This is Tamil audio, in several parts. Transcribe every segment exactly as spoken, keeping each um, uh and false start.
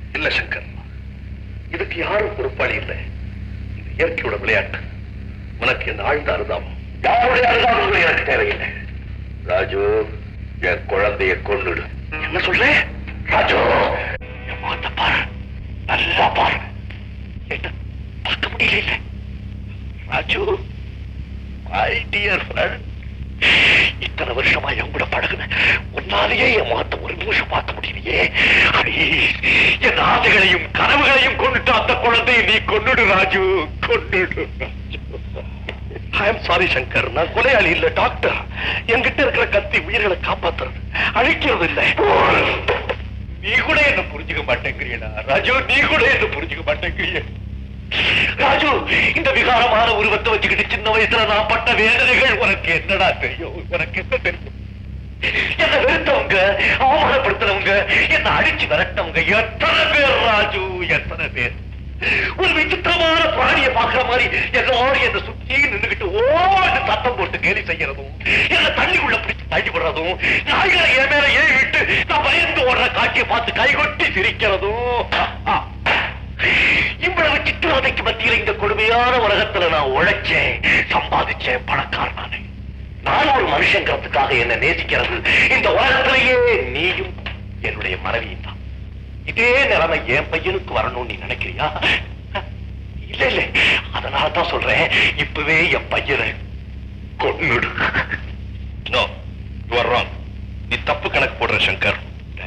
இல்ல சங்கர், இதுக்கு யாரும் பொறுப்பாளி இல்லை. இது இயற்கையோட விளையாட்டு. உனக்கு என்ன ஆழ்ந்த அனுதாபம், யாருடைய அனுதாபம் எனக்கு தேவையில்லை. ராஜு, என் குழந்தைய கொண்டுடு. என்ன சொல்ற ராஜு? என் முகத்தை பாரு, நல்லா பாரு. என்ன பார்க்க முடியல ராஜு? மை டியர் ஃப்ரெண்ட், இத்தனை வருஷமா என் கூட பழகுன உன்னாலேயே என் முகத்தை ஒரு நிமிஷம் பார்க்க முடியலையே. என் ஆசைகளையும் கனவுகளையும் கொண்டுட்டு அந்த குழந்தையை நீ கொண்டுடு ராஜு, கொண்டுடு. ஐ எம் சாரி சங்கர், நான் கொலையாளி இல்ல, டாக்டர். என்கிட்ட இருக்கிற கத்தி உயிர்களை காப்பாத்துறது, அழிக்கிறது இல்லை. நீ கூட என்ன புரிஞ்சுக்க மாட்டேங்கிறியடா ராஜு, நீ கூட என்ன புரிஞ்சுக்க மாட்டேங்கிறிய ராஜு. இந்த விகாரமான உருவத்தை வச்சுக்கிட்டு சின்ன வயசுல நான் பட்ட வேதனைகள் உனக்கு என்னடா தெரியும்? உனக்கு என்ன தெரியும்? என்ன வெறுத்தவங்க, அவமானப்படுத்தினவங்க, என்ன அடிச்சு விரட்டவங்க எத்தனை பேர் ராஜு, எத்தனை பேர். ஒரு விசித்திரமான பிராணியை பாக்குற மாதிரி எல்லாரும் என்ன சுத்தி நின்றுகிட்டு ஓடு சத்தம் போட்டு கேலி செய்யறதும், என்ன தண்ணிக்குள்ள பிடிச்சு தள்ளி விடுறதும், நாய்களை என் மேல ஏறி விட்டு நான் பயந்து ஓடுற காட்சியை பார்த்து கைகொட்டி சிரிக்கிறதும். இவ்வளவு சித்திரவதைக்கு மத்தியில் இந்த கொடுமையான உலகத்துல நான் உழைச்சேன், சம்பாதிச்சேன், பணக்காரனானே. நான் ஒரு மனுஷங்கிறதுக்காக என்ன நேசிக்கிறது இந்த உலகத்திலேயே நீயும் என்னுடைய மனைவியும் தான். இதே நிலைமை என் பையனுக்கு வரணும்னு நீ நினைக்கிறியா? இல்ல இல்ல, அதனாலதான் சொல்றேன், இப்பவே என் பையனை கொன்னுடு. No, you are wrong. நீ தப்பு கணக்கு போடுற சங்கர்.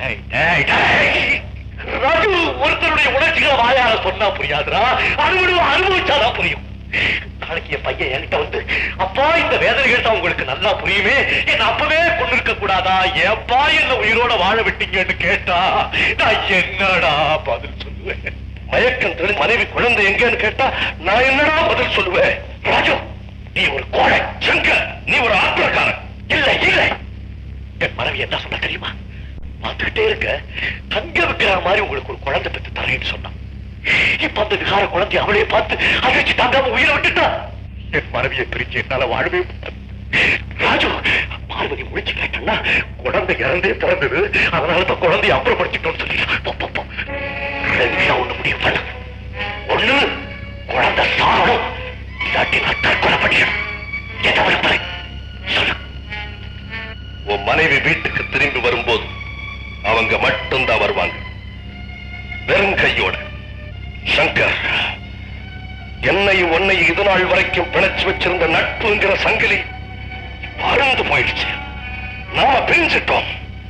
ராஜு, ஒருத்தருடைய உணர்ச்சிகளை வாயால சொன்னா புரியாதுரா, அனுபவ அனுபவிச்சாதான் புரியும். நாளைக்கு என் பையன் என்கிட்ட வந்து, அப்பா இந்த வேதனைகள் தான் உங்களுக்கு நல்லா புரியுமே, என்ன அப்பவே கொண்டு இருக்க கூடாதா, ஏப்பா என்ன உயிரோட வாழ விட்டீங்கன்னு கேட்டா நான் என்னடா பதில் சொல்லுவேன்? மயக்கம் தெளி மனைவி குழந்தை எங்கன்னு கேட்டா நான் என்னடா பதில் சொல்லுவேன்? ராஜு, நீ ஒரு கோழை. சங்கர், நீ ஒரு ஆத்திரக்காரன். இல்ல இல்ல, என் மனைவி என்ன சொன்ன தெரியுமா? பார்த்துக்கிட்டே இருக்க, தங்க வைக்கிற மாதிரி உங்களுக்கு ஒரு குழந்தை பெற்று தரேன்னு சொன்னான். இப்ப அந்த விகார குழந்தை அவளையே பார்த்து அதிர்ச்சி தாங்காம உயிரை விட்டுட்டா. என் மனைவியை பிரிச்சு என்னால வாழவே முடியாது. ராஜு, பார்வதி முடிச்சு கேட்டா குழந்தை இறந்தே பிறந்தது, அதனாலதான் குழந்தைய அப்புறப்படுத்திட்டோம்னு சொல்லிட்டான். ரெண்டா ஒண்ணு முடிவு பண்ண. ஒண்ணு, குழந்தை சாகணும், இல்லாட்டி நான் தற்கொலை பண்ணிக்கணும். என்ன விருப்பலை சொல்லு. உன் மனைவி வீட்டுக்கு திரும்பி வரும்போது அவங்க மட்டும்தான் வருவாங்க, வெறும் கையோட. சங்கர், என்னையும் உன்னையும் இது நாள் வரைக்கும் பிணைச்சு வச்சிருந்த நட்புங்கிற சங்கிலி பறந்து போயிடுச்சு. நாம பிரிஞ்சிட்டோம்.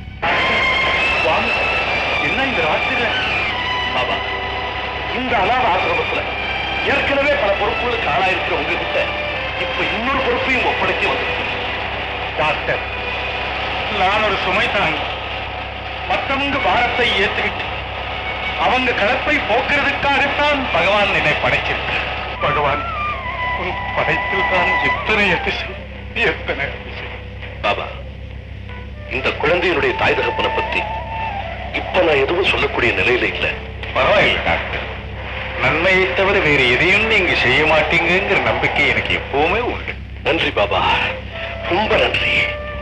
என்ன இந்த ராத்திரில? பாபா, இந்த அநாத ஆசிரமத்துல ஏற்கனவே பல பொறுப்புகளுக்கு ஆளாயிருக்கிற உங்ககிட்ட இப்ப இன்னொரு பொறுப்பையும் ஒப்படைக்க வந்திருக்கு. டாக்டர், நான் ஒரு சுமை தாங்க, மற்றவங்க பாரத்தை ஏற்றுக்கிட்டு அவங்க கலப்பை போக்குறதுக்காகத்தான் பகவான் என்னை படைச்சிருக்க. பகவான், உன் படைப்பில் தான் எத்தனை அதிசயம், எத்தனை அதிசயம். பாபா, இந்த குழந்தையினுடைய தாய் தகப்பனை பத்தி இப்ப நான் எதுவும் சொல்லக்கூடிய நிலையில இல்ல. பரவாயில்லை டாக்டர், நன்மையை தவிர வேறு எதையும் நீங்க செய்ய மாட்டீங்கிற நம்பிக்கை எனக்கு எப்பவுமே உண்டு. நன்றி பாபா, ரொம்ப நன்றி.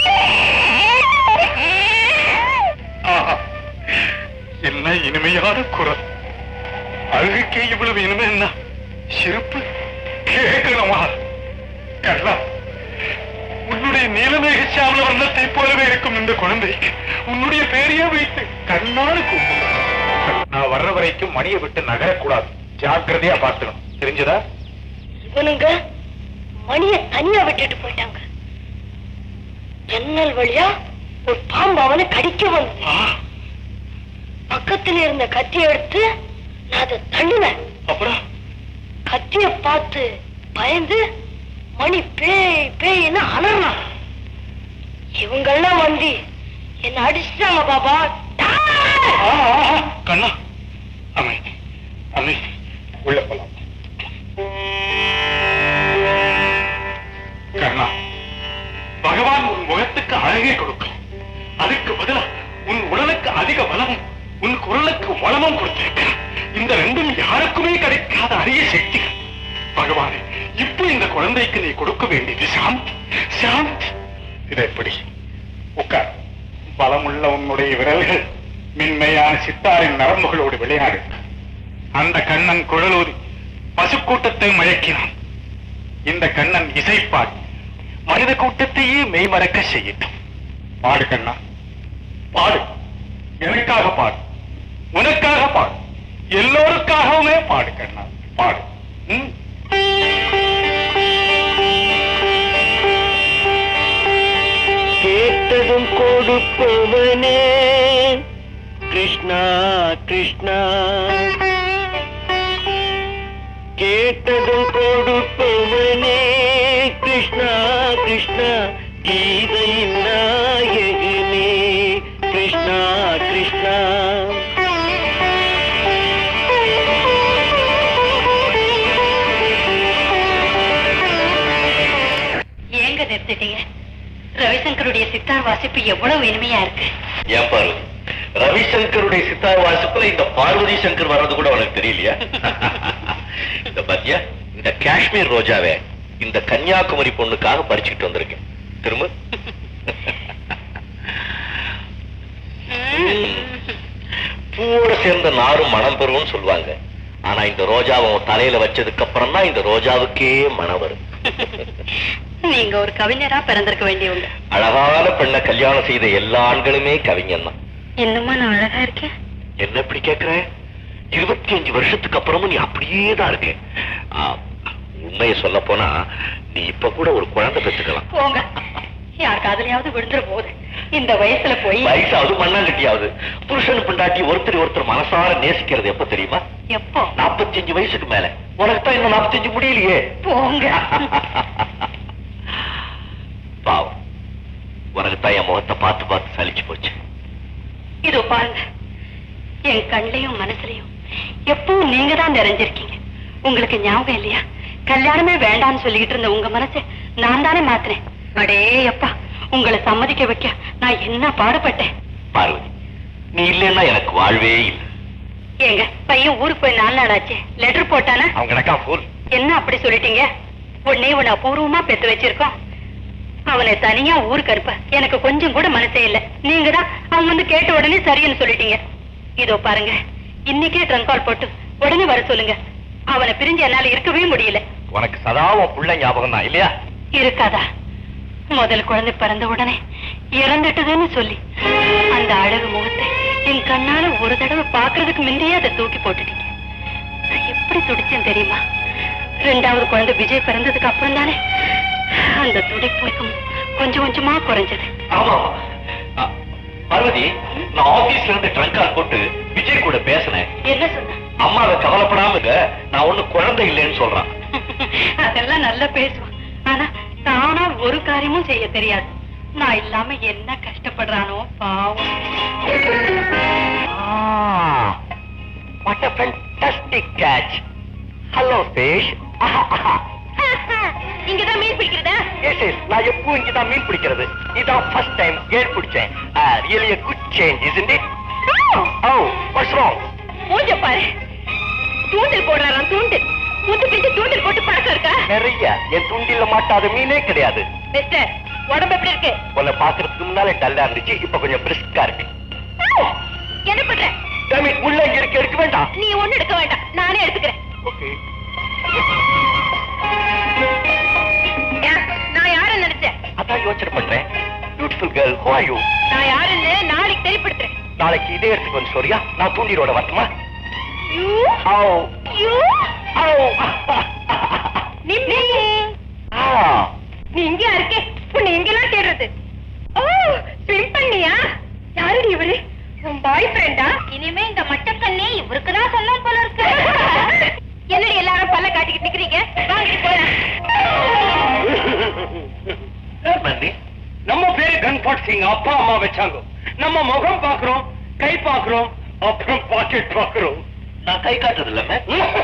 என்ன இனிமையான குரல், அழுகே இவ்வளவு இனிமை. என்ன சிரிப்பு கேட்கணுமா? கண்ணா, உன்னுடைய நீலமேக சாவல வண்ணத்தை போலவே இருக்கும் இந்த குழந்தைக்கு உன்னுடைய பேரையே வைத்து கண்ணாடு கூப்பிடு. நான் வர்ற வரைக்கும் மணியை விட்டு நகரக்கூடாது, ஜாக்கிரதையா பார்த்துக்கணும், தெரிஞ்சதா? இவனுங்க மணியை தனியா விட்டுட்டு போயிட்டாங்க. ஜன்னல் வழியா ஒரு பாம்பு அவனை கடிக்க வந்து பக்கத்துல இருந்த கத்தியை எடுத்து நான் அதை தள்ளினேன். அப்புறம் கத்திய பார்த்து பயந்து மணி பேய் பேய்னு அலறான். இவங்கெல்லாம் வந்து என்ன அடிச்சுட்டாங்க பாபா. கண்ணா, அமைதி அமைதி, உள்ள போலாம். கண்ணா, பகவான் உன் முகத்துக்கு அழகே கொடுக்கும், அதுக்கு பதிலா உன் உடலுக்கு அதிக பலமும் உன் குரலுக்கு வளமும் கொடுத்திருக்கிறார். இந்த ரெண்டும் யாருக்குமே கிடைக்காத அரிய சக்திகள். பகவானே, இப்போ இந்த குழந்தைக்கு நீ கொடுக்க வேண்டியது சாந்தி, சாந்தி. இதை எப்படி? உட்கார். பலமுள்ள உன்னுடைய விரல்கள் மென்மையான சித்தாரின் நரம்புகளோடு விளையாடு. அந்த கண்ணன் குழலூதி பசுக்கூட்டத்தை மயக்கினான். இந்த கண்ணன் இசைப்பார் மனித கூட்டத்தையே மெய்மறக்க செய்யட்டும். பாடு கண்ணா, பாடு. எனக்காக பாடு, உனக்காக பாடு, எல்லோருக்காகவுமே பாடு கண்ணா, பாடு. கேட்டதும் கொடுப்பவனே கிருஷ்ணா கிருஷ்ணா, கேட்டதும் கொடுப்பவனே கிருஷ்ணா கிருஷ்ணா, கீதையின் நாயகனே கிருஷ்ணா கிருஷ்ணா. ஏங்க நிறுத்திட்டீங்க? ரவிசங்கருடைய சித்தார் வாசிப்பு எவ்வளவு இனிமையா இருக்கு. ஏன் பாரு, ரவிசங்கருடைய சித்தார் வாசிப்புல இந்த பார்வதி சங்கர் வர்றது கூட உனக்கு தெரியலையா? இந்த பத்தியா, இந்த காஷ்மீர் ரோஜாவே இந்த கன்னியாகுமரி பொண்ணுக்காக பறிச்சுட்டு வந்திருக்கேன். திரும்ப பூவோட சேர்ந்த நாரும் மனம் பெறும்னு சொல்லுவாங்க. ஆனா இந்த ரோஜாவை தலையில வச்சதுக்கு அப்புறம் தான் இந்த ரோஜாவுக்கே மனம் வரும். நீங்க ஒரு கவிஞரா பிறந்திருக்க வேண்டியவங்க. அழகான பெண்ணை கல்யாணம் செய்த எல்லா ஆண்களுமே கவிஞன் தான். இன்னுமா நான் அழகா இருக்கேன்? என்ன இப்படி கேக்குற? இருபத்தி அஞ்சு வருஷத்துக்கு அப்புறமும் நீ அப்படியே தான் இருக்க. உண்மையை சொல்ல போனா நீ இப்ப கூட ஒரு குழந்தை பெற்றுக்கலாம். போங்க, யார் காதலையாவது விழுந்துற போது இந்த வயசுல போய். வயசாவது மண்ணாங்கட்டியாவது புருஷன் பெண்டாட்டி ஒருத்தர் ஒருத்தர் மனசார நேசிக்கிறது எப்ப தெரியுமா? எப்போ? நாற்பத்தி அஞ்சு வயசுக்கு மேல. உனக்கு தான் இன்னும் நாற்பத்தி அஞ்சு முடியலையே. போங்க. பாவம், உனக்கு தான் என் முகத்தை பார்த்து பார்த்து சலிச்சு போச்சு. இதோ பாருங்க, என் கண்ணையும் மனசுலயும் எப்பவும் நீங்க தான் நிறைஞ்சிருக்கீங்க. உங்களுக்கு ஞாபகம் இல்லையா? கல்யாணமே வேண்டாம்னு சொல்லிட்டு இருந்த உங்க மனசை நான் தானே மாத்தினேன். அடே அப்பா, உங்களை சம்மதிக்க வைக்க நான் என்ன பாடுபட்டேன். பார்வதி, நீ இல்லைன்னா எனக்கு வாழ்வே இல்லை. ஏங்க, பையன் ஊருக்கு போய் நாலு நாள் ஆச்சு. லெட்டர் போட்டானா? அவங்க எனக்கா போல். என்ன அப்படி சொல்லிட்டீங்க? உடனே உன்னை அபூர்வமா பெத்து வச்சிருக்கோம். அவனை தனியா ஊருக்கு அனுப்ப எனக்கு கொஞ்சம் கூட மனசே இல்ல. நீங்க தான் அவன் வந்து கேட்ட உடனே சரின்னு சொல்லிட்டீங்க. இதோ பாருங்க, இன்னைக்கே ட்ரங்க் கால் போட்டு உடனே வர சொல்லுங்க. அவனை பிரிஞ்சு என்னால இருக்கவே முடியல. உனக்கு சதாவும் புள்ள ஞாபகம் தான் இல்லையா? இருக்காதா? முதல் குழந்தை பிறந்த உடனே இறந்துட்டதுன்னு சொல்லி அந்த அழகு முகத்தை என் கண்ணால ஒரு தடவை பாக்குறதுக்கு முந்தையே அதை தூக்கி போட்டுட்டீங்க. நான் எப்படி துடிச்சேன் தெரியுமா? ரெண்டாவது குழந்தை விஜய் பிறந்ததுக்கு அப்புறம் தானே அந்த துடிப்புக்கும் கொஞ்சம் கொஞ்சமா குறைஞ்சது. ஆமா பார்வதி, நான் ஆபீஸ்ல இருந்து ட்ரங்க் கால் போட்டு விஜய் கூட பேசினேன். என்ன சொன்ன? அம்மாவை கவலைப்படாம நான் ஒண்ணு குழந்தை இல்லைன்னு சொல்றான். அதெல்லாம் நல்லா பேசுவான். ஆனா தானா ஒரு காரியமும் செய்ய தெரியாது. நான் இல்லாம என்ன கஷ்டப்படுறானோ பாவம். What a fantastic catch. Hello fish. இங்கதான் மீன் பிடிக்கிறதா? Yes, yes. நான் எப்பவும் இங்கதான் மீன் பிடிக்கிறது. இதான் first time கேட் பிடிச்சேன். Really a good change, isn't it? Oh, what's wrong? மூஞ்ச பாரு, தூண்டில் போடுறாராம். தூண்டில் முத்து பிஞ்சு தூண்டில் போட்டு பழக்கம் இருக்கா? நிறைய. என் துண்டில மாட்டாத மீனே கிடையாது. மிஸ்டர், உடம்பு எப்படி இருக்கு? உன்னை பாக்குறதுக்கு முன்னாலே டல்லா இருந்துச்சு, இப்ப கொஞ்சம் பிரிஸ்கா இருக்கு. என்ன பண்ற? டேமிட், உள்ள இங்க இருக்க எடுக்க வேண்டாம். நீ ஒண்ணு எடுக்க வேண்டாம், நானே எடுத்துக்கிறேன். ஓகே. நான் யாருன்னு நினைச்சேன்? அதான் யோசனை பண்றேன். Beautiful girl, who are you? நான் யாருன்னு நாளைக்கு தெரியப்படுத்துறேன். நாளைக்கு இதே இடத்துக்கு வந்து சொல்றியா? நான் தூண்டிலோட வரட்டுமா? யூ ஓ யூ ஓ நிம்மி. ஆ, நீ இங்கயா இருக்கே? உன்னை எங்கெல்லாம் தேடுறது? ஓ, ஸ்விம் பண்ணியா? யாரு இவரு? உன் பாய் ஃப்ரெண்டா? இனிமே இந்த மட்டக்கண்ணே இவருக்கு தான் சொன்னோம் போல இருக்கு. என்னடி எல்லாரும் பல்ல காட்டிக்கிட்டு நிக்கிறீங்க? வாங்கிட்டு போறேன். நம்ம பேரு கன்பாட் சிங். அப்பா அம்மா வச்சாங்க. நம்ம முகம் பாக்குறோம், கை பாக்குறோம், அப்புறம் பாக்கெட் பாக்குறோம். நான் கை காட்டுறது இல்ல.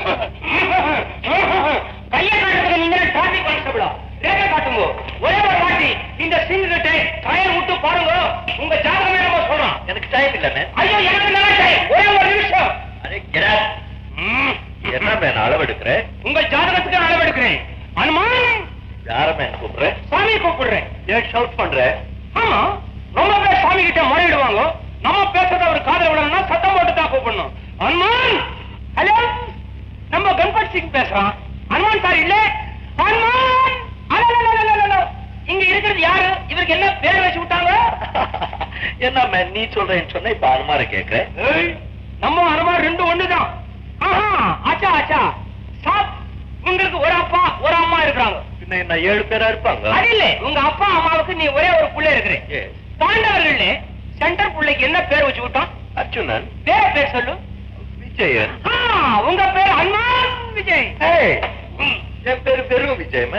கையை காட்டுறது நீங்க டிராபிக் கான்ஸ்டபிளா? ரேகை காட்டுங்க. ஒரே ஒரு வாட்டி இந்த சிங் கிட்ட ட்ரையல் விட்டு பாருங்க. உங்க ஜாதகமே நம்ம சொல்றோம். எனக்கு டைம் இல்ல. ஐயோ, எனக்கு நல்லா டைம். ஒரே ஒரு நிமிஷம். அரே கெடா. என்ன மேன் அளவெடுக்கிறேன்? உங்க ஜாதகத்துக்கு அளவெடுக்கிறேன். அனுமான் யார மேன் கூப்பிடுறேன்? சாமி கூப்பிடுறேன். ஏன் ஷவுட் பண்ற? ஆமா, ரொம்ப பேர் சாமி கிட்ட முறையிடுவாங்க. நம்ம பேசுறத அவர் காதல விடணும்னா சத்தம் போட்டு தான் கூப்பிடணும். அனுமான், ஹலோ, நம்ம கணபத் சிங் பேசுறான். அனுமான் சார் இல்ல, அனுமான். இங்க இருக்கிறது யாரு? இவருக்கு என்ன பேர் வச்சு விட்டாங்க? என்ன நீ சொல்றேன்னு சொன்ன இப்ப அனுமார கேக்குறேன். நம்ம அனுமான் ரெண்டு ஒண்ணுதான். ஆச்சா ஆச்சா சாப், உங்களுக்கு ஒரு அப்பா ஒரு அம்மா இருக்கிறாங்க. பின்ன என்ன ஏழு பேரா இருப்பாங்க? அது இல்ல, உங்க அப்பா அம்மாவுக்கு நீ ஒரே ஒரு புள்ள இருக்கிற. பாண்டவர்கள் சென்டர் புள்ளைக்கு என்ன பேர் வச்சு விட்டான்? அர்ஜுனன். வேற பேர் சொல்லு. விஜயன். உங்க பேர் அனுமான் விஜய். என் பேரு பெரும் விஜய்.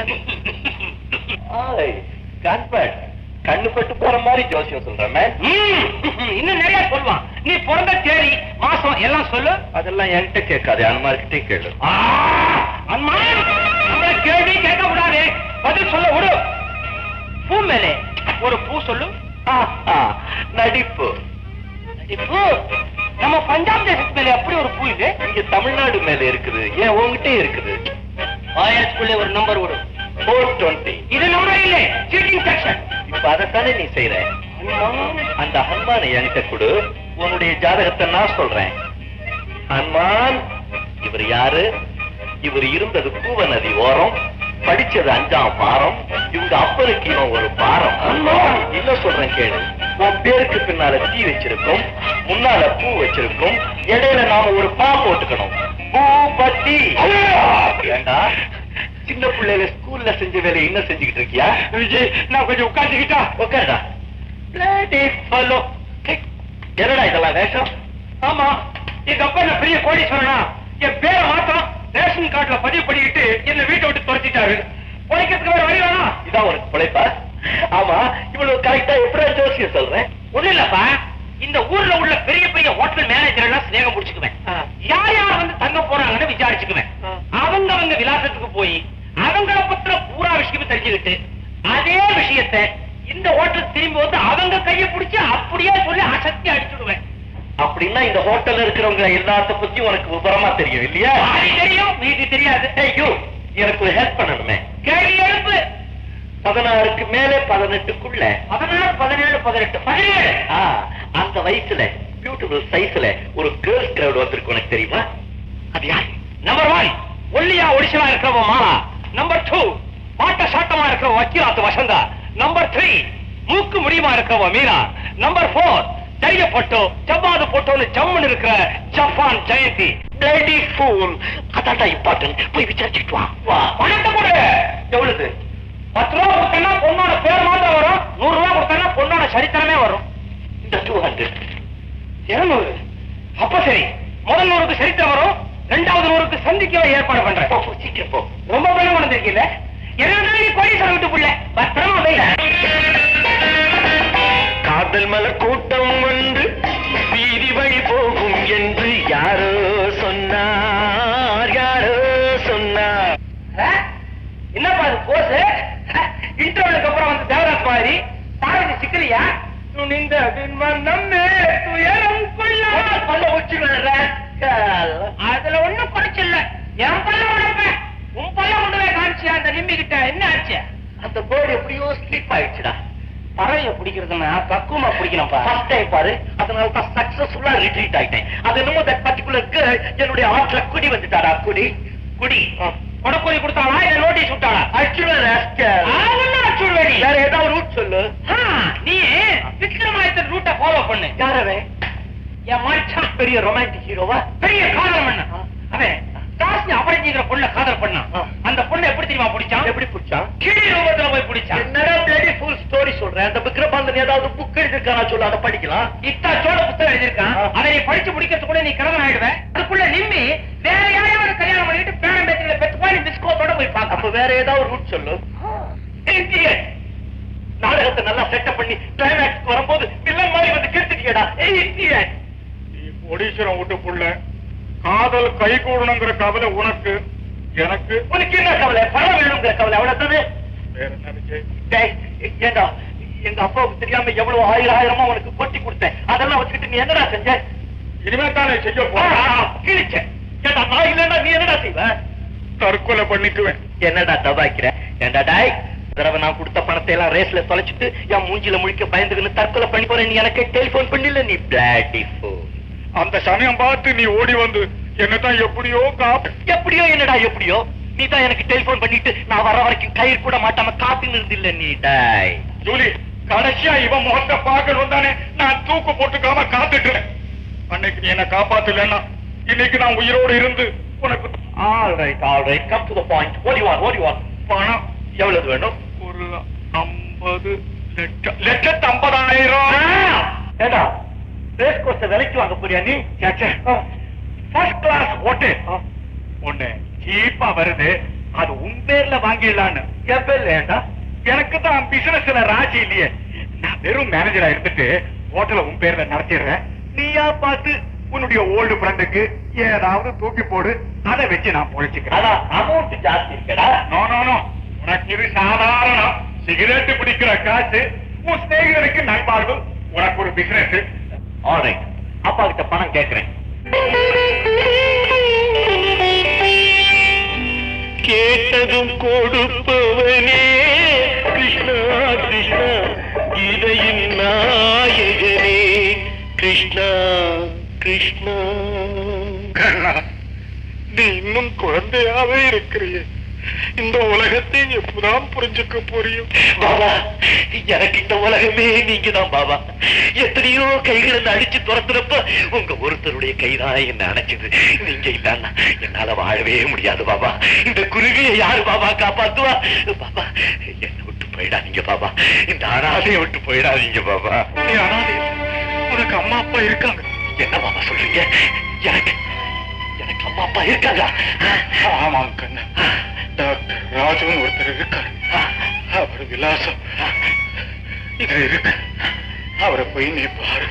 கண்பட் கண்ணு பட்டு போற மாதிரி ஜோசியம் சொல்றேன். இன்னும் நிறைய சொல்லுவான். நீ பிறந்த தேதி மாசம் எல்லாம் சொல்லு. அதெல்லாம் என்கிட்ட கேட்காது, அனுமார்கிட்டே கேளு. அனுமான், நம்மள கேள்வி கேட்க கூடாது, பதில் சொல்ல விடு. பூ மேலே ஒரு பூ சொல்லு. நடிப்பு. நடிப்பு நம்ம பஞ்சாப் தேசத்து மேல அப்படி ஒரு பூ இது. இங்க தமிழ்நாடு மேல இருக்குது. ஏன் உங்ககிட்டே இருக்குது? ஆயிரத்துக்குள்ளே ஒரு நம்பர் விடும். Four twenty. இது நம்பர் இல்ல, சீட்டிங் செக்ஷன். இப்ப அதைத்தானே நீ செய்யற. அந்த ஹனுமானை என்கிட்ட கொடு, உன்னுடைய ஜாதகத்தை நான் சொல்றேன். ஹனுமான், இவர் யாரு? இவர் இருந்தது பூவ நதி ஓரம், படிச்சது அஞ்சாம் பாரம். இவங்க அப்பனுக்கு இவன் ஒரு பாரம். இல்ல சொல்றேன் கேளு. உன் பேருக்கு பின்னால தீ வச்சிருக்கோம், முன்னால பூ வச்சிருக்கோம், இடையில நாம ஒரு பா போட்டுக்கணும். பூபதி. ஏண்டா சின்ன பிள்ளைல ஸ்கூல்ல செஞ்ச வேலை என்ன செஞ்சுக்கிட்டு இருக்கியா? விஜய், நான் கொஞ்சம் உட்காந்துக்கிட்டா. உட்காருடா. என்னடா இதெல்லாம் வேஷம்? ஆமா, எங்க அப்பா என்ன பெரிய கோடீஸ்வரனா? என் பேரை மாத்திரம் ரேஷன் கார்டுல பதிவு பண்ணிக்கிட்டு என்ன வீட்டை விட்டு துரத்திட்டாரு. உழைக்கிறதுக்கு வேற வழி வேணா? இதான் உனக்கு பிழைப்பா? ஆமா, இவ்வளவு கரெக்டா எப்படி ஜோசியம் சொல்றேன்? ஒண்ணு இல்லப்பா, இந்த ஊர்ல உள்ள பெரிய பெரிய ஹோட்டல் மேனேஜர் எல்லாம் ஸ்நேகம் முடிச்சுக்குவேன். யார் யார் வந்து தங்க போறாங்கன்னு விசாரிச்சுக்குவேன். அவங்க அவங்க விலாசத்துக்கு போய் அவங்கள பத்திர பூரா விஷயம் தெரிஞ்சுக்கிட்டு அதே விஷயத்தை இந்த ஹோட்டல் திரும்பி வந்து அவங்க கையை பிடிச்சு அப்படியே சொல்லி அசத்தி அடிச்சுடுவேன். அப்படின்னா இந்த ஹோட்டல்ல இருக்கிறவங்க எல்லாத்த பத்தி உனக்கு விவரமா தெரியும் இல்லையா? தெரியும், வீட்டு தெரியாது. ஐயோ, எனக்கு ஒரு ஹெல்ப் பண்ணணுமே. கேள்வி எழுப்பு. பதினாறுக்கு மேலே பதினெட்டுக்குள்ள. பதினாறு பதினேழு பதினெட்டு பதினேழு அந்த வயசுல பியூட்டிஃபுல் சைஸ்ல ஒரு கேர்ள்ஸ் கிரவுட் வந்திருக்கு, உனக்கு தெரியுமா? அது யார்? நம்பர் ஒன், ஒல்லியா ஒடிசலா இருக்கிறவ மாலா. நம்பர் டூ, பாட்ட சாட்டமா இருக்கிற வக்கீலாத்து வசந்தா. நம்பர் த்ரீ, மூக்கு முடியுமா இருக்கிறவ மீனா. நம்பர் போர், ஜரிய போட்டோ ஜவ்வாது போட்டோன்னு ஜம்முன்னு இருக்கிற ஜப்பான் ஜெயந்தி. Bloody fool. அதான்டா இம்பார்ட்டன்ட். போய் விசாரிச்சுட்டு வா. வா. பணத்தை கொடு. எவ்வளவு? பத்து ரூபா கொடுத்தா பொண்ணோட பேர் மாத்திரம் வரும். நூறு ரூபா கொடுத்தா பொண்ணோட சரித்திரமே வரும். இந்த டூ ஹண்ட்ரட். இருநூறு. அப்ப சரி, முதல் நூறுக்கு சரித்திரம் வரும், ரெண்டாவது நூறுக்கு சந்திக்க ஏற்பாடு பண்றேன். சீக்கிரம் போ. ரொம்ப பலம் கொண்டிருக்கீங்க. இருபது கோடீஸ்வரர் விட்டு புள்ள பத்திரமா வைல. காதல் மலர் கூட்டம் வந்து வீதி வழி போகும் என்று யாரோ சொன்னார், யாரோ சொன்னார். என்னப்பா அது போஸ்? இன்டர்வலுக்கு அப்புறம் வந்து தேவராஜ் மாதிரி தாரதி சிக்கலியா? துணிந்த நம்மே துயரம் கொள்ள பல்ல உச்சிடுற. அதுல ஒண்ணும் குறைச்சல. என் பல்ல உடப்பேன், உன் பல்ல கொண்டு போய் காமிச்சியா அந்த நிம்மி கிட்ட? என்ன ஆச்சு? அந்த பேர்டு எப்படியோ ஸ்லிப் ஆயிடுச்சுடா. பறவைய பிடிக்கிறதுன்னா பக்குவமா பிடிக்கணும்ப்பா. ஃபர்ஸ்ட் டைம் பாரு, அதனால தான் சக்சஸ்ஃபுல்லா ரிட்ரீட் ஆயிட்டேன். அது என்னமோ தட் பர்టిక్యులர் கேர்ள் என்னுடைய ஆட்ல குடி வந்துட்டாடா. குடி குடி கொடக்கோழி கொடுத்தாளா இல்ல நோட்டீஸ் விட்டாளா? அச்சுடுவேன். வேற ஏதாவது ரூட் சொல்லு. நீ விக்ரமாதித்தன் ரூட்டை ஃபாலோ பண்ணு. யாரவே? என் மச்சான் பெரிய ரொமான்டிக் ஹீரோவா? பெரிய காதல் பண்ண அவன் தாசி அபரிஞ்சிக்கிற பொண்ணை காதல் பண்ணான். அந்த பொண்ணை எப்படி தெரியுமா பிடிச்சான்? எப்படி பிடிச்சான்? கிளி ரூபத்துல போய் பிடிச்சான். என்னடா பிளடி ஃபுல் ஸ்டோரி சொல்றேன். அந்த விக்ரமாந்தன் ஏதாவது புக் எழுதிருக்கானா சொல்லு, அதை படிக்கலாம். இத்தா சோழ புத்தகம் எழுதியிருக்கான். அதை நீ படிச்சு முடிக்கிறதுக்குள்ள நீ கிழவன் ஆயிடுவேன். அதுக்குள்ள நிம்மி வேற யாரையாவது கல்யாணம் பண்ணிட்டு பேரம் பேச்சுல பெத்து போய் பிஸ்கோத்தோட போய் பார்க்க. அப்ப வேற ஏதாவது ரூட் சொல்லு. நாடகத்தை நல்லா செட்டப் பண்ணி கிளைமேக்ஸ் வரும்போது வில்லன் மாதிரி வந்து கெடுத்துட்டியடா. ஒடிசரம் விட்டு புள்ள காதல் கை கூடணுங்கிற கவலை உனக்கு, எனக்கு உனக்கு என்ன கவலை? பணம் வேணுங்கிற கவலை, அவ்வளவுதானே. வேற நினைச்சேன். ஏண்டா, எங்க அப்பாவுக்கு தெரியாம எவ்வளவு ஆயிரம் ஆயிரமா உனக்கு கொட்டி கொடுத்தேன். அதெல்லாம் வச்சுக்கிட்டு நீ என்னடா செஞ்ச? இனிமே தானே செய்ய போ. கிழிச்ச. ஏண்டா, நான் இல்லன்னா நீ என்னடா செய்வ? தற்கொலை பண்ணிக்குவேன். என்னடா தபாய்க்கிற? ஏண்டா டாய், தடவை நான் கொடுத்த பணத்தை எல்லாம் ரேஸ்ல தொலைச்சிட்டு என் மூஞ்சில முழிக்க பயந்துக்குன்னு தற்கொலை பண்ணி போறேன். நீ எனக்கு டெலிபோன் பண்ணல, நீ பிளாடி போன். அந்த சமயம் பார்த்து நீ ஓடி வந்து என்னதான் எப்படியோ காப்பு. எப்படியோ என்னடா எப்படியோ, நீ தான் எனக்கு டெலிபோன் பண்ணிட்டு நான் வர வரைக்கும் கயிறு கூட மாட்டாம காத்துன்னு இருந்தில்ல நீ. டாய் ஜூலி, கடைசியா இவன் முகத்தை பார்க்கணும் தானே நான் தூக்கு போட்டுக்காம காத்துட்டேன். அன்னைக்கு நீ என்ன காப்பாத்தலன்னா இன்னைக்கு நான் உயிரோடு இருந்து உனக்கு. All right all right, come to the point. ஓடி வா ஓடி வா. பணம் எவ்வளவு வேணும்? ஒரு ஐம்பது லட்சம். லட்சத்து ஐம்பதாயிரம். ஏண்டா ரேஸ் கோர்ஸ் விலைக்கு வாங்க போறியா நீ? ஃபர்ஸ்ட் கிளாஸ் ஹோட்டல் ஒண்ணு சீப்பா வருது, அது உன் பேர்ல வாங்கிடலான்னு. என் பேர்ல ஏண்டா? எனக்கு தான் பிசினஸ்ல ராஜி இல்லையே. நான் வெறும் மேனேஜரா இருந்துட்டு ஹோட்டல உன் பேர்ல நடத்திடுறேன். நீயா பார்த்து உன்னுடைய ஓல்டு ஃப்ரெண்டுக்கு ஏதாவது தூக்கி போடு, அதை வச்சு நான் பொழைச்சுக்கிறேன். அதான் அமௌண்ட் ஜாஸ்தி இருக்கடா. நோ நோ நோ, உனக்கு இது சாதாரணம். சிகரெட் பிடிக்கிற காசு, உன் ஸ்நேகிதருக்கு நண்பார்வு, உனக்கு ஒரு பிசினஸ். ஆல் ரைட், அப்பா கிட்ட பணம் கேட்கிறேன். கேட்டதும் கொடுப்பவனே கிருஷ்ணா கிருஷ்ணா, கீதையின் நாயகனே கிருஷ்ணா கிருஷ்ணா. கண்ணா, நீ இன்னும் குழந்தையாவே இருக்கிறீங்க. இந்த உலகத்தை எப்பதான் புரிஞ்சுக்க புரியும்? பாபா, எனக்கு இந்த உலகமே நீங்க தான் பாபா. எத்தனையோ கைகளை அடிச்சு துரத்துறப்ப உங்க ஒருத்தருடைய கைதான் என்ன அணைச்சது. நீங்க இல்லன்னா என்னால வாழவே முடியாது பாபா. இந்த குருவியை யாரு பாபா காப்பாத்துவா? பாபா, என்ன விட்டு போயிடாதீங்க பாபா. இந்த அனாதையை விட்டு போயிடாதீங்க பாபா. நீ அனாதை, உனக்கு அம்மா அப்பா இருக்காங்க. என்ன பாபா சொல்றீங்க? எனக்கு எனக்கு அம்மா அப்பா இருக்காங்க? ஆமாங்க கண்ணா, டாக்டர் ராஜுன்னு ஒருத்தர் இருக்காரு. அவர் விலாசம் இதுல இருக்கு, அவரை போய் நீ பாரு.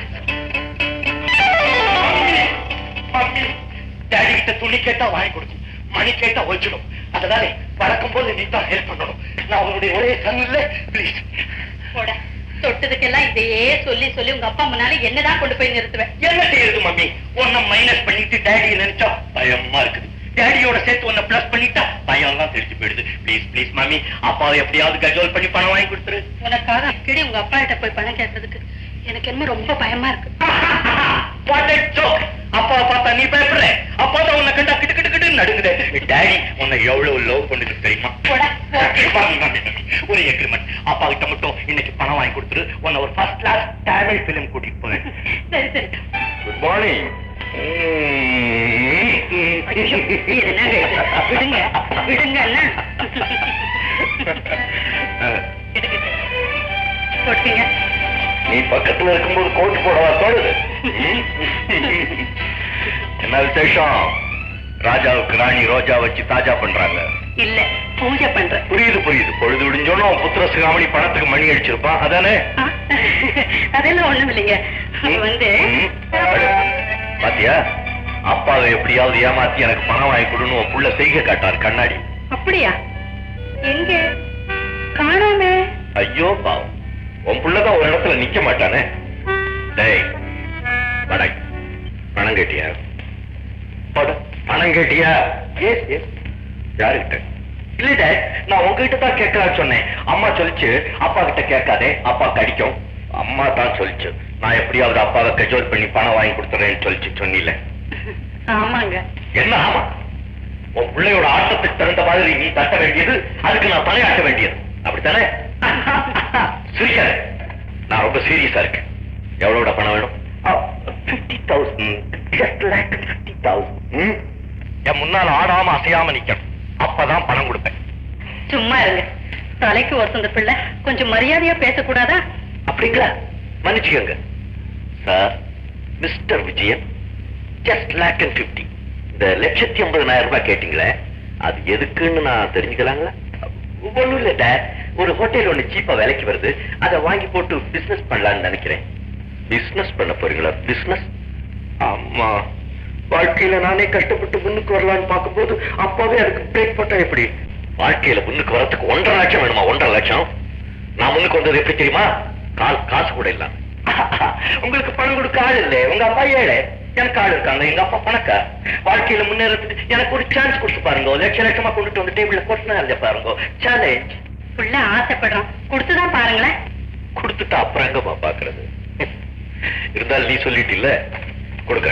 டாடி கிட்ட துணி கேட்டா வாங்கி கொடுக்கும், மணி கேட்டா ஒழிச்சிடும். அதனால பழக்கம் போது நீ தான் ஹெல்ப் பண்ணணும். நான் அவனுடைய ஒரே சன் இல்ல, பிளீஸ். போட, தொட்டதுக்கெல்லாம் இதையே சொல்லி சொல்லி உங்க அப்பா முன்னால என்னதான் கொண்டு போய் நிறுத்துவேன். என்ன செய்யுது மம்மி? உன்னை மைனஸ் பண்ணிட்டு டேடி நினைச்சா பயமா இருக்குது. டேடியோட சேர்த்து உன்னை பிளஸ் பண்ணிட்டா பயம் எல்லாம் தெரிஞ்சு போயிடுது. ப்ளீஸ் ப்ளீஸ் மம்மி, அப்பாவை எப்படியாவது கஜோல் பண்ணி பணம் வாங்கி கொடுத்துரு. உனக்காக அடிக்கடி உங்க அப்பா கிட்ட போய் பணம் கேட்டதுக்கு எனக்கு என்ன ரொம்ப பயமா இருக்கு. அப்பாவை பார்த்தா நீ பயப்படுற? அப்பா தான் உன்னை கண்டா கிட்டு கிட்டு கிட்டு நடுங்குது. டேடி உன்னை எவ்வளவு லவ் பண்ணுது தெரியுமா? ஒரு எக்ரிமெண்ட், அப்பா கிட்ட மட்டும் இன்னைக்கு பணம் வாங்கி கொடுத்துரு. உன்னை ஒரு ஃபர்ஸ்ட் கிளாஸ் தமிழ் பிலிம் கூட்டிட்டு போவேன். சரி சரி. Good morning. விடுங்க விடுங்க போட்டீங்க. நீ பக்கத்துல இருக்கும்போது கோட்டு போடவா தோணுது? என்ன விசேஷம்? ராஜாவுக்கு ராணி ரோஜா வச்சு தாஜா பண்றாங்க. இல்ல, பூஜை பண்ற. புரியுது புரியுது. பொழுது விடிஞ்சோன்னு புத்திர சிகாமணி பணத்துக்கு மணி அடிச்சிருப்பான் அதானே? அதெல்லாம் ஒண்ணும் இல்லைங்க. வந்து பாத்தியா, அப்பாவை எப்படியாவது ஏமாத்தி எனக்கு பணம் வாங்கி கொடுன்னு உன் புள்ள செய்க காட்டாரு கண்ணாடி. அப்படியா? எங்க காணாமே? ஐயோ பாவம், உன் புள்ளதான் ஒரு இடத்துல நிக்க மாட்டானே. டேய் படை, பணம் கேட்டியா? பணம் கேட்டியா? யாருகிட்ட? இல்ல டேட், நான் உங்ககிட்ட தான் கேட்கலான்னு சொன்னேன். அம்மா சொல்லிச்சு அப்பா கிட்ட கேட்காதே, அப்பா கடிக்கும். அம்மா தான் சொல்லிச்சு நான் எப்படியாவது அப்பாவை கஜோல் பண்ணி பணம் வாங்கி கொடுத்துறேன்னு சொல்லிச்சு. சொன்னில? ஆமாங்க. என்ன ஆமா? உன் பிள்ளையோட ஆட்டத்துக்கு தகுந்த மாதிரி நீ தட்ட வேண்டியது, அதுக்கு நான் தலையாட்ட வேண்டியது, அப்படித்தானே? சிரிக்காத, நான் ரொம்ப சீரியஸா இருக்கேன். எவ்வளோட பணம் வேணும்? என் முன்னால ஆடாம அசையாம நிக்கணும், அப்பதான் பணம் கொடுப்பேன். சும்மா இருங்க. தலைக்கு வசந்த பிள்ளை, கொஞ்சம் மரியாதையா பேசக்கூடாதா? அப்படிங்களா? மன்னிச்சுக்கோங்க sir. Mister Vijayan, just lakh and fifty. இந்த லட்சத்தி ஐம்பதனாயிரம் ரூபாய் கேட்டீங்களே, அது எதுக்குன்னு நான் தெரிஞ்சுக்கலாங்களா? ஒண்ணும் இல்ல டாட், ஒரு ஹோட்டல் ஒண்ணு சீப்பா விலைக்கு வருது, அதை வாங்கி போட்டு பிசினஸ் பண்ணலாம்னு நினைக்கிறேன். பிசினஸ் பண்ண போறீங்களா? பிசினஸ்? ஆமா, வாழ்க்கையில நானே கஷ்டப்பட்டு முன்னுக்கு வரலான்னு பார்க்கும்போது அப்பாவே அதுக்கு பிரேக் போட்டா எப்படி? வாழ்க்கையில முன்னுக்கு வரதுக்கு ஒன்றரை லட்சம் வேணுமா? ஒன்றரை லட்சம்? நான் முன்னுக்கு வந்தது எப்படி தெரியுமா? கால் காசு கூட இல்ல. உங்களுக்கு பணம் கொடுக்க ஆள் இல்லை, உங்க அப்பா ஏழை, எனக்கு ஆள் இருக்காங்க, எங்க அப்பா பணக்கா. வாழ்க்கையில முன்னேறதுக்கு எனக்கு ஒரு சான்ஸ் கொடுத்து பாருங்க. லட்ச லட்சமா கொண்டுட்டு வந்து டேபிள்ல போட்டு பாருங்க. சேலஞ்ச். புள்ள ஆசைப்படுறான், கொடுத்துதான் பாருங்களேன். கொடுத்துட்டா அப்புறம் எங்கம்மா பாக்குறது? இருந்தாலும் நீ சொல்லிட்டு இல்ல, கொடுக்க.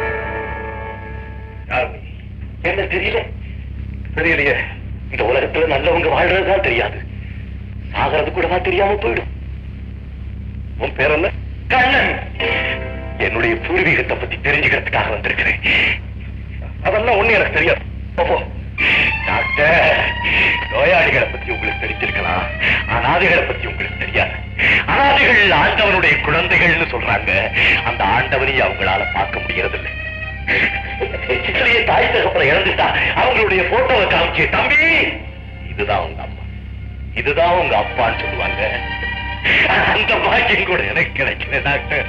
என்ன தெரியல? தெரியலையே. இந்த உலகத்துல நல்லவங்க வாழ்றதுதான் தெரியாது, சாகிறது கூடவா தெரியாம போயிடும். உன் பேர் என்ன? கண்ணன். என்னுடைய பூர்வீகத்தை பத்தி தெரிஞ்சுக்கிறதுக்காக வந்திருக்கிறேன். அதெல்லாம் ஒண்ணு எனக்கு தெரியாது. டாக்டர், நோயாளிகளை பத்தி உங்களுக்கு தெரிஞ்சிருக்கலாம், அனாதைகளை பத்தி உங்களுக்கு தெரியாது. அனாதைகள் ஆண்டவனுடைய குழந்தைகள்னு சொல்றாங்க. அந்த ஆண்டவனையும் அவங்களால பார்க்க முடியறது இல்லை. சிக்கலையே தாய் தகப்பனை இறந்துட்டா அவங்களுடைய போட்டோவை காமிச்சு, தம்பி இதுதான் உங்க அம்மா, இதுதான் உங்க அப்பான்னு சொல்லுவாங்க. அந்த பாக்கியம் கூட எனக்கு கிடைக்கல டாக்டர்.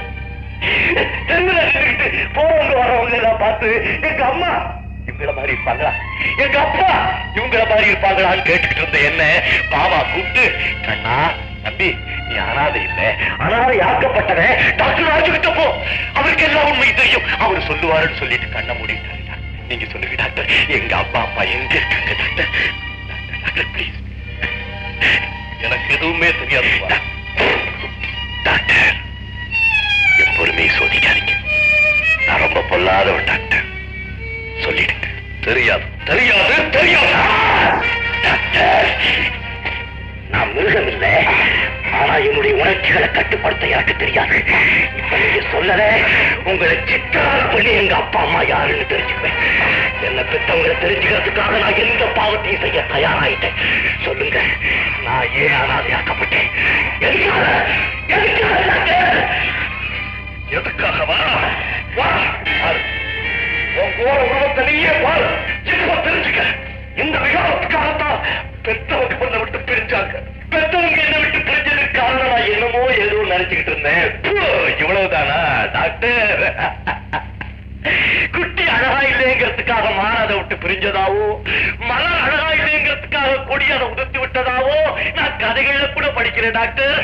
போறவங்க வரவங்க எல்லாம் பார்த்து எங்க அம்மா இவங்கள மாதிரி இருப்பாங்களா, எங்க அப்பா இவங்கள மாதிரி இருப்பாங்களான்னு கேட்டுக்கிட்டு இருந்த என்ன பாபா கூப்பிட்டு, கண்ணா தம்பி நீ அனாதை இல்ல, அனாதை ஆக்கப்பட்டவன் டாக்டர் ராஜுகிட்ட போ, அவருக்கு எல்லாம் உண்மை தெரியும், அவர் சொல்லுவாருன்னு சொல்லிட்டு கண்ணை மூடிட்டாரு. நீங்க சொல்லுங்க டாக்டர், எங்க அப்பா அம்மா எங்க இருக்காங்க டாக்டர்? டாக்டர் ப்ளீஸ், எனக்கு எதுவுமே தெரியாது டாக்டர். என் பொறுமையை சோதிக்காதீங்க, நான் ரொம்ப பொல்லாதவன் டாக்டர். சொல்லிடுங்க. தெரியாது தெரியாது தெரியாது டாக்டர், நான் மிருகம் இல்லை, ஆனா என்னுடைய உணர்ச்சிகளை கட்டுப்படுத்த எனக்கு தெரியாது. இப்ப நீங்க சொல்லல, உங்களை சித்திரால பண்ணி எங்க அப்பா அம்மா யாருன்னு தெரிஞ்சுக்குவேன். என்ன பெற்றவங்களை தெரிஞ்சுக்கிறதுக்காக நான் எந்த பாவத்தையும் செய்ய தயாராயிட்டேன். சொல்லுங்க, நான் ஏன் அனாதையாக்கப்பட்டேன்? எதுக்காகவா? உங்களோட உருவத்திலேயே பாரு, இப்ப தெரிஞ்சுக்க. இந்த விகாரத்துக்காகத்தான் பெற்றவங்க பண்ண விட்டு பிரிஞ்சாங்க. பெற்றவங்க என்ன விட்டு பிரிஞ்சதுக்கு காரணம் நான் என்னமோ ஏதோ நினைச்சுக்கிட்டு இருந்தேன். இவ்வளவுதானா டாக்டர்? குட்டி அழகா இல்லைங்கிறதுக்காக மானதை விட்டு பிரிஞ்சதாவோ, மலர் அழகா இல்லைங்கிறதுக்காக கொடி அதை உதிர்த்து விட்டதாவோ நான் கதைகள்ல கூட படிக்கிறேன் டாக்டர்.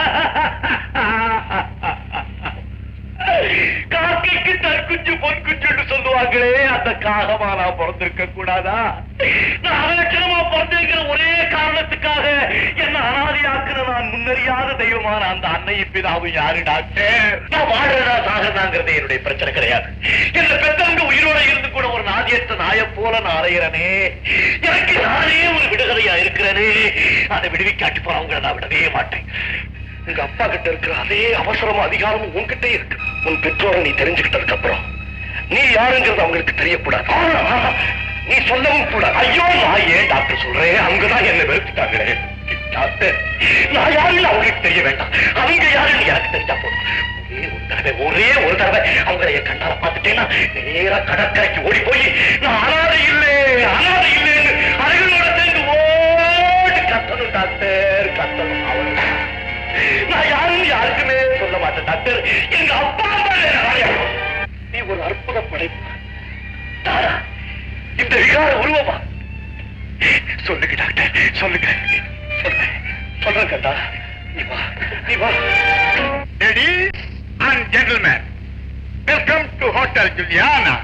காக்கைக்கு தற்குஞ்சு பொன்குச்சுன்னு சொல்லுவாங்களே, அந்த காகமா நான் பிறந்திருக்க கூடாதா? நான் அலட்சணமா பிறந்திருக்கிற ஒரே காரணத்துக்காக என்ன அனாதையாக்குற நான் முன்னறியாத தெய்வமான அந்த அன்னையும் பிதாவும் யாரு டாக்டர்? நான் வாழ்றதா சாகிறதாங்கிறது என்னுடைய பிரச்சனை கிடையாது. என்ன பெற்றவங்க உயிரோட இருந்து கூட ஒரு நாதியற்ற நாயை போல நான் அலையிறனே, எனக்கு நானே ஒரு விடுதலையா இருக்கிறனே, அதை விடுவிக்காட்டி போறவங்களை நான் விடவே மாட்டேன். உங்க அப்பா கிட்ட இருக்கிற அதே அவசரமும் அதிகாரமும் உன்கிட்ட இருக்கு. உன் பெற்றோரை நீ தெரிஞ்சுக்கிட்டதுக்கு அப்புறம் நீ யாருங்கிறது அவங்களுக்கு தெரியக்கூடாது, நீ சொல்லவும் கூடாது. ஐயோ, நான் ஏன் டாக்டர் சொல்றேன், அங்கதான் என்ன வெறுத்துட்டாங்களே டாக்டர். நான் யாருன்னு அவங்களுக்கு தெரிய வேண்டாம், அவங்க யாருன்னு எனக்கு தெரிஞ்சா போதும். ஒரே ஒரு தடவை ஒரே ஒரு தடவை அவங்களை என் கண்ணால பார்த்துட்டேன்னா நேரா கடற்கரைக்கு ஓடி போய் நான் அனாதை இல்லை அனாதை இல்லைன்னு அருகளோட சேர்ந்து ஓடி கத்தணும் டாக்டர், கத்தணும். அவன் நான் யாருன்னு யாருக்குமே சொல்ல மாட்டேன் டாக்டர். எங்க அப்பா நீ ஒரு அற்புத படைப்பு தாரா, இந்த விகார உருவமா? சொல்லுங்க டாக்டர், சொல்லுங்க சொல்லுங்க சொல்றேன் கண்டா. நீ வா நீ வா. Ladies and gentlemen, welcome to Hotel Juliana.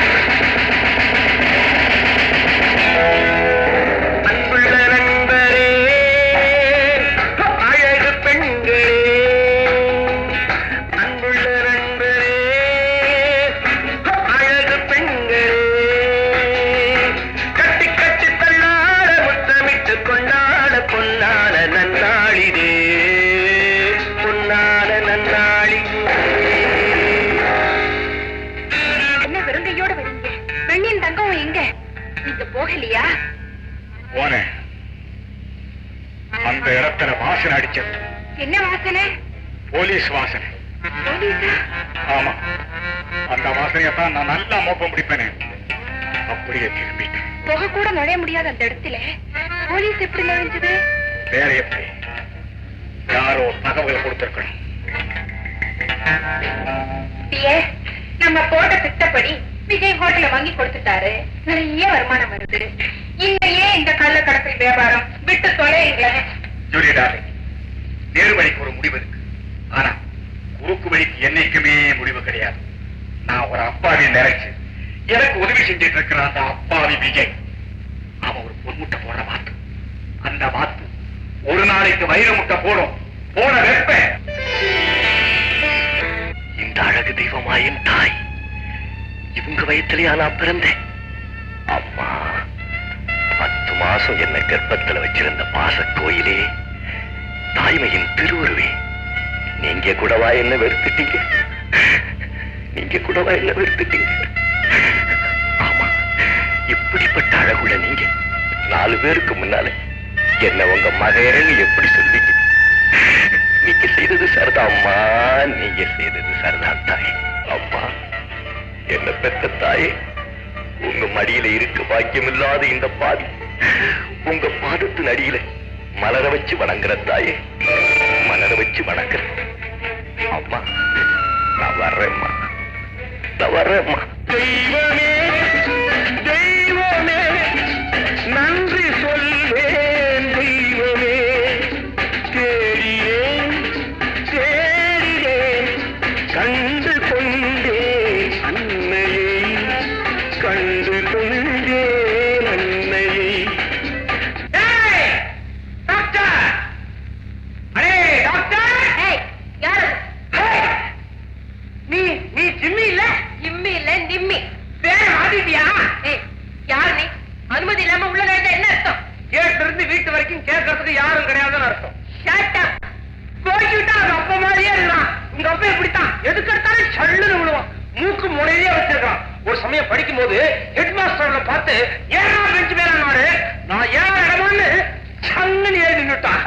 அந்த இடத்துல வாசனை அடிச்சது. என்ன வாசனை? போலீஸ் வாசனை. ஆமா, அந்த வாசனையத்தான் நான் நல்லா மோப்பம் பிடிப்பேன். அப்படியே திரும்பிட்டேன். போக கூட நுழைய முடியாத அந்த இடத்துல போலீஸ் எப்படி நுழைஞ்சது? வேற எப்படி? யாரோ தகவல் கொடுத்திருக்கணும். நம்ம போட்ட திட்டப்படி விஜய் ஹோட்டல வாங்கி கொடுத்துட்டாரு, நிறைய வருமானம் வருது. இன்னையே இந்த கள்ள கடத்தல் வியாபாரம் விட்டு தொலைங்களேன். நேர்வழிக்கு ஒரு முடிவு இருக்கு, ஆனா குறுக்கு வழிக்கு என்னைக்குமே முடிவு கிடையாது. நான் ஒரு அப்பாவி நினைச்சு எனக்கு உதவி செஞ்சுட்டு இருக்கிற அந்த அப்பாவி விஜய், அவன் ஒரு பொன்முட்டை போன வாத்து. அந்த வாத்து ஒரு நாளைக்கு வைர முட்டை போடும். போன வெப்ப இந்த அழகு தெய்வமாயின் தாய் இவங்க வயத்திலேயா நான் பிறந்தேன்? அம்மா, பத்து மாசம் என்ன கர்ப்பத்துல வச்சிருந்த பாச கோயிலே, தாய்மையின் திருவுருவே, நீங்க கூடவா என்ன வெறுத்துட்டீங்க? நீங்க கூடவா என்ன வெறுத்துட்டீங்க? ஆமா, இப்படிப்பட்ட அழகுள்ள நீங்க நாலு பேருக்கு முன்னால என்ன உங்க மகன்னு எப்படி சொல்வீங்க? நீங்க செய்தது சரிதான் அம்மா, நீங்க செய்தது சரிதான் தாயே. அம்மா, என்ன பெத்த தாயே, உங்க மடியில இருக்க பாக்கியமில்லாத இந்த பாதி உங்க பாதத்தின் அடியில மலர வச்சு வணங்குற தாயே, மலர வச்சு வணங்குற அம்மா. நான் வர்றேம்மா, நான் வர்றேம்மா. தெய்வமே தெய்வமே நன்றி சொல்வேன் தெய்வமே, தேடியேன் தேடினேன் கண்டு கொண்டேன் அன்னையை, கண்டு கொண்டேன் அன்னையை. டாக்டர்! அடே டாக்டர்! யாரு நீ நீ ஜிம்மி இல்ல? இம்மி இல்ல நிம்மி. பேர் மாத்திட்டியா? யாரு நீ? அனுமதி இல்லாம உள்ள நுழைஞ்சா என்ன அர்த்தம்? கேட்டு இருந்து வீட்டு வரைக்கும் கேட்கறதுக்கு யாரும் கிடையாதுன்னு அர்த்தம். Shut up. கோச்சுட்டா அது அப்ப மாதிரியே இருக்கான். உங்க அப்பா இப்படித்தான், எதுக்கு எடுத்தாலும் சல்லுன்னு விழுவான். மூக்கு முறையிலே வச்சிருக்கான். ஒரு சமயம் படிக்கும் போது ஹெட் மாஸ்டர்ல பார்த்து ஏறா பெஞ்சு மேலாரு, நான் ஏற இடமான்னு சங்குன்னு ஏறி நின்னுட்டான்.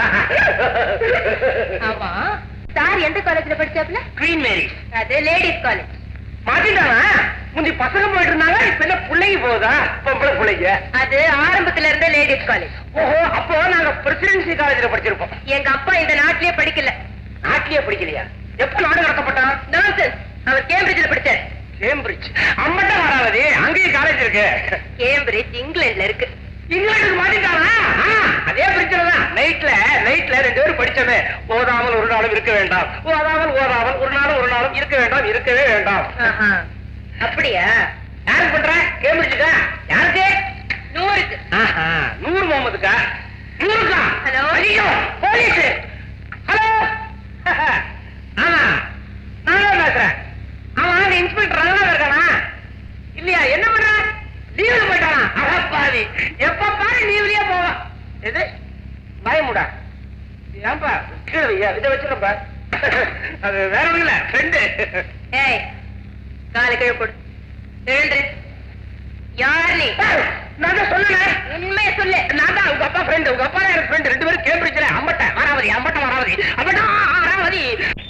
ஆமா, சார் எந்த காலேஜ்ல படிச்சாப்ல? குவீன் மேரி. அது லேடிஸ் காலேஜ். மாத்திட்டானா? முந்தி பசங்க போயிட்டு இருந்தாங்க, இப்ப என்ன பிள்ளைங்க போகுதா? பொம்பளை பிள்ளைங்க. அது ஆரம்பத்துல இருந்த லேடிஸ் காலேஜ். ஓஹோ, அப்போ நாங்க பிரசிடென்சி காலேஜ்ல படிச்சிருப்போம். எங்க அப்பா இந்த நாட்டிலேயே படிக்கல. நாட்டிலேயே படிக்கலையா? எப்ப நாடு கடத்தப்பட்டான்? நான்சென்ஸ். அவர் கேம்பிரிட்ஜ்ல படிச்சார். கேம்பிரிட்ஜ் அம்மட்ட வராதே, அங்கேயும் காலேஜ் இருக்கு. கேம்பிரிட்ஜ் இங்கிலாந்துல இருக்கு. இங்கிலாந்துக்கு மாத்திட்டானா? அதே பிரச்சனை தான். நைட்ல நைட்ல ரெண்டு பேரும் படிச்சவே, ஓதாமல் ஒரு நாளும் இருக்க வேண்டாம், ஓதாமல் ஓதாமல் ஒரு நாளும் ஒரு நாளும் இருக்க வேண்டாம், இருக்கவே வேண்டாம். ஆஹா. அப்படியா? யாருக்கு பண்ற? கேம்பிரிட்ஜுக்கா? யாருக்கு? நூறுக்கு. ஆஹா, நூறு முகமதுக்கா? நூறுக்கா? ஹலோ. ஐயோ, போலீஸ். ஹலோ. ஆமா, நான் பேசுறேன். ஆமா, இன்ஸ்பெக்டர் ரங்கநாதன் இருக்கானா? இல்லையா? என்ன பண்ற? லீவ்ல போயிட்டானா? அடப்பாவி, எப்ப பாரு லீவ்லயே போவான். எது பயமுடா? ஏன்பா கீழே வையா, இதை வச்சிருப்பா. அது வேற ஒண்ணு இல்ல, ஃப்ரெண்டு. ஏய், காலை கீழே போடு. எழுந்து. யார் நீ? நான் தான் சொன்னேன். உண்மையை சொல்லு. நான் தான் உங்க அப்பா ஃப்ரெண்டு. உங்க அப்பா எனக்கு ஃப்ரெண்டு. ரெண்டு பேரும் கேம்பிரிட்ஜ்ல. அம்பட்ட வராவதி, அம்பட்ட வராவதி, அம்பட்ட வராவதி.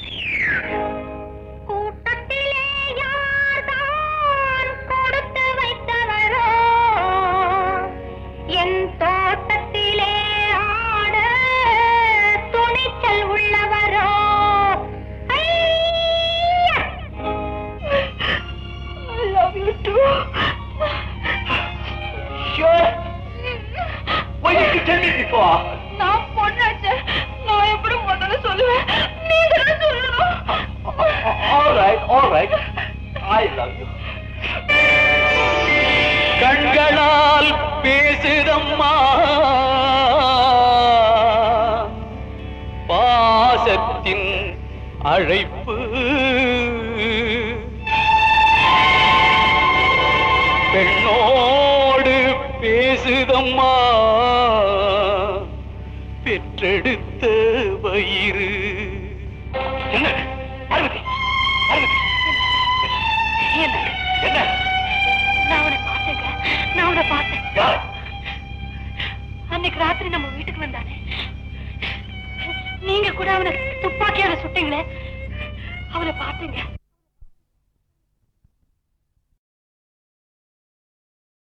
கூட்டத்திலே யார்தான் கொடுத்து வைத்தவரோ, என் தோட்டத்திலே ஆட துணிச்சல் உள்ளவரோ. I love you too. Sure. Why did you tell me before? நான் பொண்ணாச்சே, நான் எப்படி முதல்ல சொல்லுவேன்? நீங்க தான் சொல்லணும். All right, all right. I love you. கண்களால் பேசுதம்மா பாசத்தின் அழைப்பு, பெண்ணோடு பேசுதம்மா பெற்றெடுத்த வயிறு. என்ன? பார்வதி, பார்வதி. என்ன? என்ன? நான் அவனை பார்த்தேங்க. நான் அவனை பார்த்தேன். யார்? அன்னைக்கு ராத்திரி நம்ம வீட்டுக்கு வந்தானே, நீங்க கூட அவனை துப்பாக்கியால சுட்டீங்களே, அவனை பார்த்தீங்க.